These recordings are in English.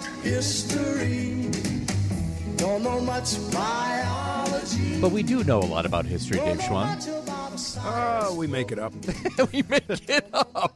about history. Don't know much biology. But we do know a lot about history, Dave Schwann. Oh, we make it up. We make it up.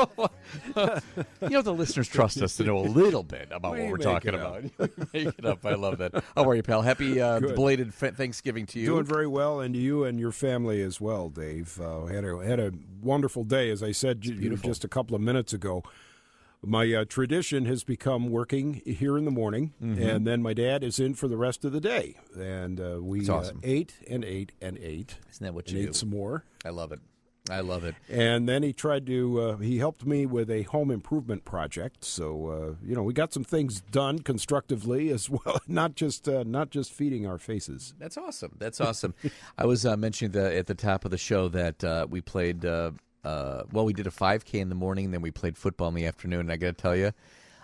The listeners trust us to know a little bit about what we're talking about. We make it up. I love that. How are you, pal? Happy belated Thanksgiving to you. Doing very well, and to you and your family as well, Dave. Had a wonderful day, as I said just a couple of minutes ago. My tradition has become working here in the morning, and then my dad is in for the rest of the day. And we awesome. ate and ate and ate. Isn't that what you do? Ate some more. I love it. I love it. And then he tried to, he helped me with a home improvement project. So, we got some things done constructively as well, not just feeding our faces. That's awesome. That's awesome. I was mentioning at the top of the show that we played, we did a 5K in the morning, then we played football in the afternoon. And I got to tell you,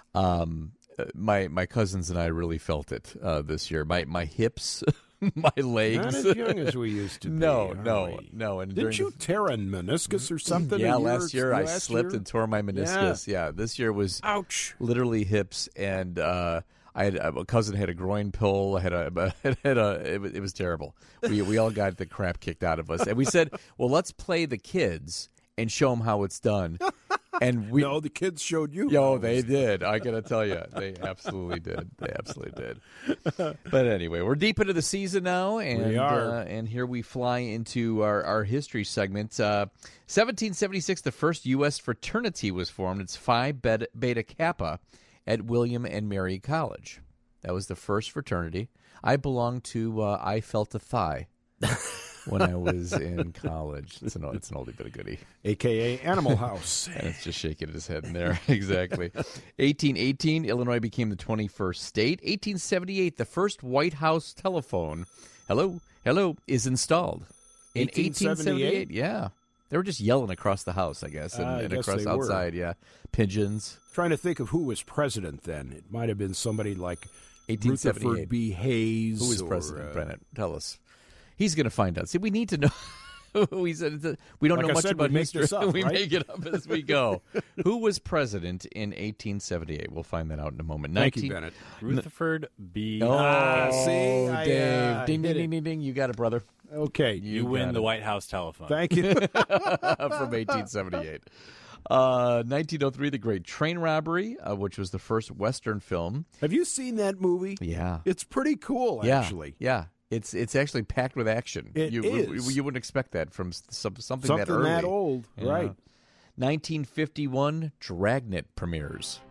my cousins and I really felt it this year. My hips... my legs. Not as young as we used to be. No. And didn't you tear a meniscus or something? Yeah, last year I slipped and tore my meniscus. Yeah, this year was literally hips, and I had a cousin had a groin pull. It was terrible. We all got the crap kicked out of us, and we said, "Well, let's play the kids and show them how it's done." And the kids showed you. They did. I got to tell you, they absolutely did. But anyway, we're deep into the season now, and we are. And here we fly into our history segment. 1776, the first U.S. fraternity was formed. It's Phi Beta Kappa at William and Mary College. That was the first fraternity. I belonged to I Felt a Thigh. When I was in college. It's an oldie but a goodie. A.K.A. Animal House. And it's just shaking his head in there. Exactly. 1818, Illinois became the 21st state. 1878, the first White House telephone, hello, is installed. In 1878? Yeah. They were just yelling across the house, I guess, and across outside, yeah. Pigeons. Trying to think of who was president then. It might have been somebody like 1878. Rutherford B. Hayes. Who was president, Bennett? Tell us. He's going to find out. See, we need to know. We don't know much about history. We make it up as we go. Who was president in 1878? We'll find that out in a moment. Thank you, Bennett. Rutherford B. See, Dave. Ding, ding, ding, ding, ding. You got it, brother. Okay. You win the White House telephone. Thank you. From 1878. 1903, The Great Train Robbery, which was the first Western film. Have you seen that movie? Yeah. It's pretty cool, actually. Yeah. It's actually packed with action. You wouldn't expect that from something that early. Something that old, right. 1951, Dragnet premieres.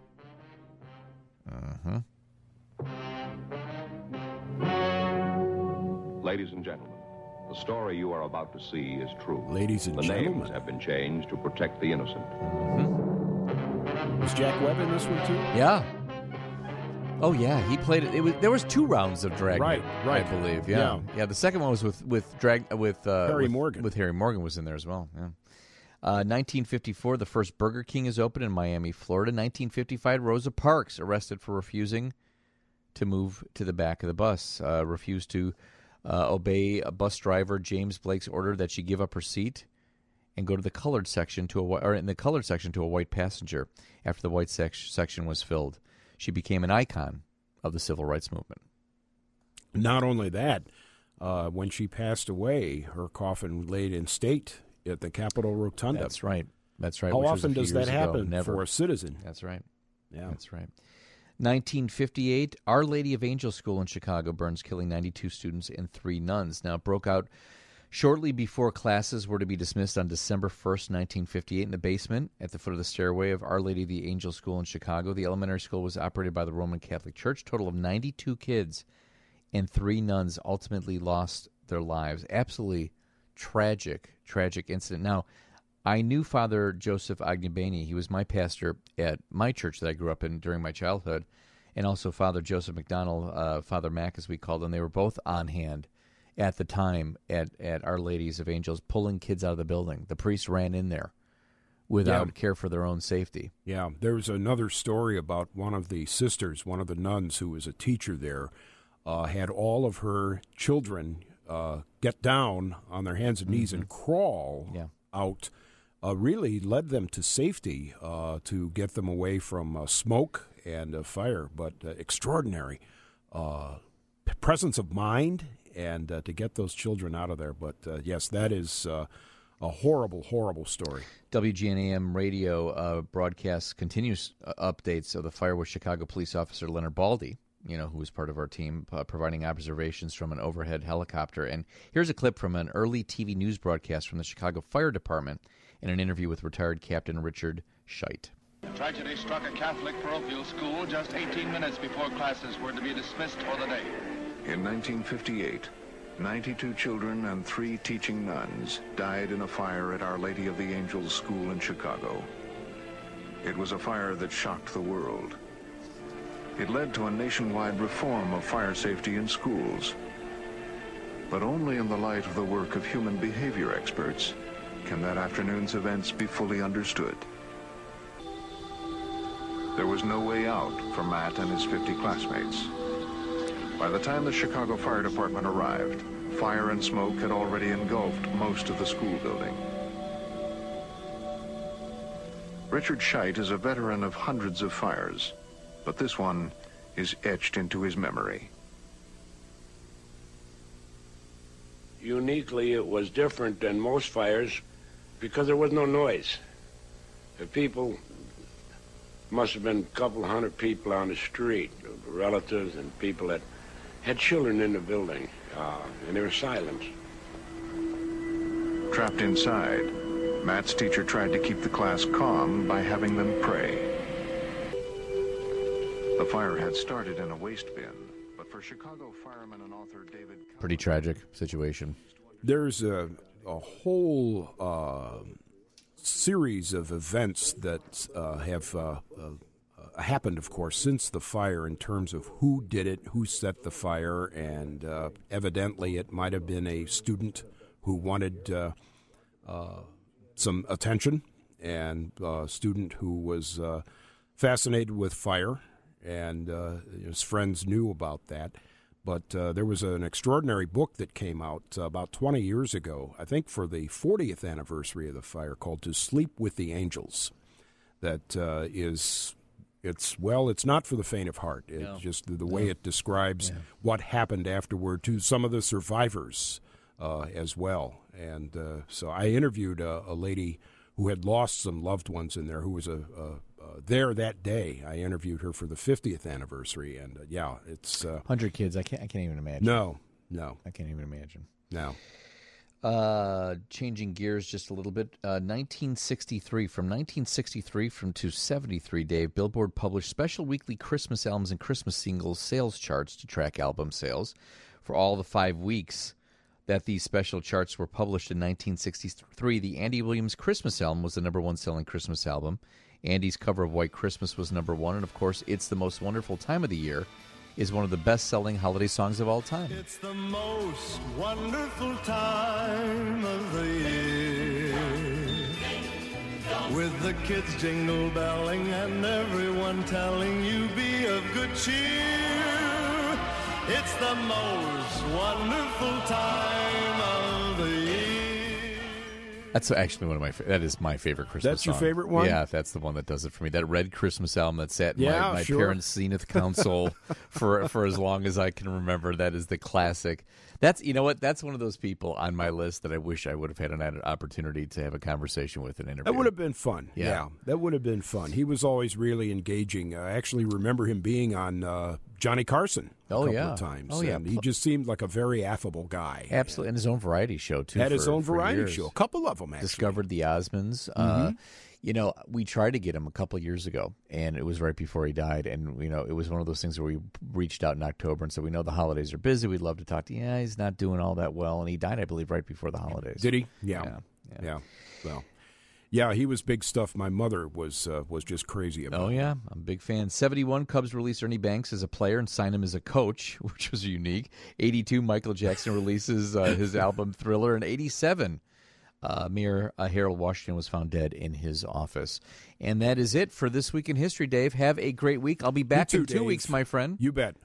Ladies and gentlemen, the story you are about to see is true. Ladies and the gentlemen. names have been changed to protect the innocent. Was Jack Webb in this one, too? Yeah. Oh yeah, he played it. There was 2 rounds of Dragnet, right. I believe. Yeah. The second one was with Harry Morgan. With Harry Morgan was in there as well. Yeah. 1954, the first Burger King is opened in Miami, Florida. 1955, Rosa Parks arrested for refusing to move to the back of the bus. Refused to obey a bus driver James Blake's order that she give up her seat and go to the colored section to a white passenger after the white section was filled. She became an icon of the civil rights movement. Not only that, when she passed away, her coffin laid in state at the Capitol Rotunda. That's right. How often does that happen Never. for a citizen? That's right. Yeah. That's right. 1958, Our Lady of Angels School in Chicago burns, killing 92 students and 3 nuns. Now, it broke out shortly before classes were to be dismissed on December 1st, 1958, in the basement at the foot of the stairway of Our Lady of the Angel School in Chicago. The elementary school was operated by the Roman Catholic Church. Total of 92 kids and 3 nuns ultimately lost their lives. Absolutely tragic incident. Now, I knew Father Joseph Agnabani. He was my pastor at my church that I grew up in during my childhood, and also Father Joseph McDonald, Father Mac, as we called him. They were both on hand at the time at Our Ladies of Angels, pulling kids out of the building. The priests ran in there without care for their own safety. Yeah, there's another story about one of the sisters, one of the nuns who was a teacher there, had all of her children get down on their hands and knees and crawl out, really led them to safety to get them away from smoke and fire, but extraordinary presence of mind and to get those children out of there. But, yes, that is a horrible, horrible story. WGNAM radio broadcasts continuous updates of the fire with Chicago police officer Leonard Baldy, who was part of our team, providing observations from an overhead helicopter. And here's a clip from an early TV news broadcast from the Chicago Fire Department in an interview with retired Captain Richard Scheit. Tragedy struck a Catholic parochial school just 18 minutes before classes were to be dismissed for the day. In 1958, 92 children and 3 teaching nuns died in a fire at Our Lady of the Angels School in Chicago. It was a fire that shocked the world. It led to a nationwide reform of fire safety in schools. But only in the light of the work of human behavior experts can that afternoon's events be fully understood. There was no way out for Matt and his 50 classmates. By the time the Chicago Fire Department arrived, fire and smoke had already engulfed most of the school building. Richard Scheit is a veteran of hundreds of fires, but this one is etched into his memory. Uniquely, it was different than most fires because there was no noise. The people must have been a couple hundred people on the street, relatives and people that had children in the building, and there was silence. Trapped inside, Matt's teacher tried to keep the class calm by having them pray. The fire had started in a waste bin, but for Chicago fireman and author David... Pretty tragic situation. There's a whole series of events that have happened, of course, since the fire in terms of who did it, who set the fire, and evidently it might have been a student who wanted some attention, and a student who was fascinated with fire, and his friends knew about that. But there was an extraordinary book that came out about 20 years ago, I think for the 40th anniversary of the fire, called To Sleep with the Angels. That it's not for the faint of heart. It's just the way it describes what happened afterward to some of the survivors as well. And so I interviewed a lady who had lost some loved ones in there, who was there that day. I interviewed her for the 50th anniversary, and it's 100 kids. I can't even imagine. No, I can't even imagine. No. Changing gears just a little bit. 1963 to 73, Dave, Billboard published special weekly Christmas albums and Christmas singles sales charts to track album sales for all the 5 weeks that these special charts were published. In 1963, the Andy Williams Christmas album was the number 1 selling Christmas album. Andy's cover of White Christmas was number 1, and of course, It's the Most Wonderful Time of the Year is one of the best-selling holiday songs of all time. It's the most wonderful time of the year, with the kids jingle belling and everyone telling you be of good cheer. It's the most wonderful time of the year. That's actually that is my favorite Christmas That's your song. favorite one? Yeah, that's the one that does it for me. That Red Christmas album that sat in my sure. parents' Zenith console for as long as I can remember. That is the classic. That's That's one of those people on my list that I wish I would have had an opportunity to have a conversation with and interview. That would have been fun. Yeah, that would have been fun. He was always really engaging. I actually remember him being on Johnny Carson a couple of times. And he just seemed like a very affable guy. Absolutely. And his own variety show, too. Had his own variety years. show. A couple of them, actually. Discovered the Osmonds. We tried to get him a couple of years ago, and it was right before he died. And, it was one of those things where we reached out in October and said, we know the holidays are busy. We'd love to talk to you. Yeah, he's not doing all that well. And he died, I believe, right before the holidays. Did he? Yeah. Well, yeah, he was big stuff. My mother was just crazy about him. Oh, yeah. I'm a big fan. 71, Cubs released Ernie Banks as a player and signed him as a coach, which was unique. 82, Michael Jackson releases his album Thriller. And 87, Mayor Harold Washington was found dead in his office. And that is it for This Week in History, Dave. Have a great week. I'll be back in 2 weeks, my friend. You bet.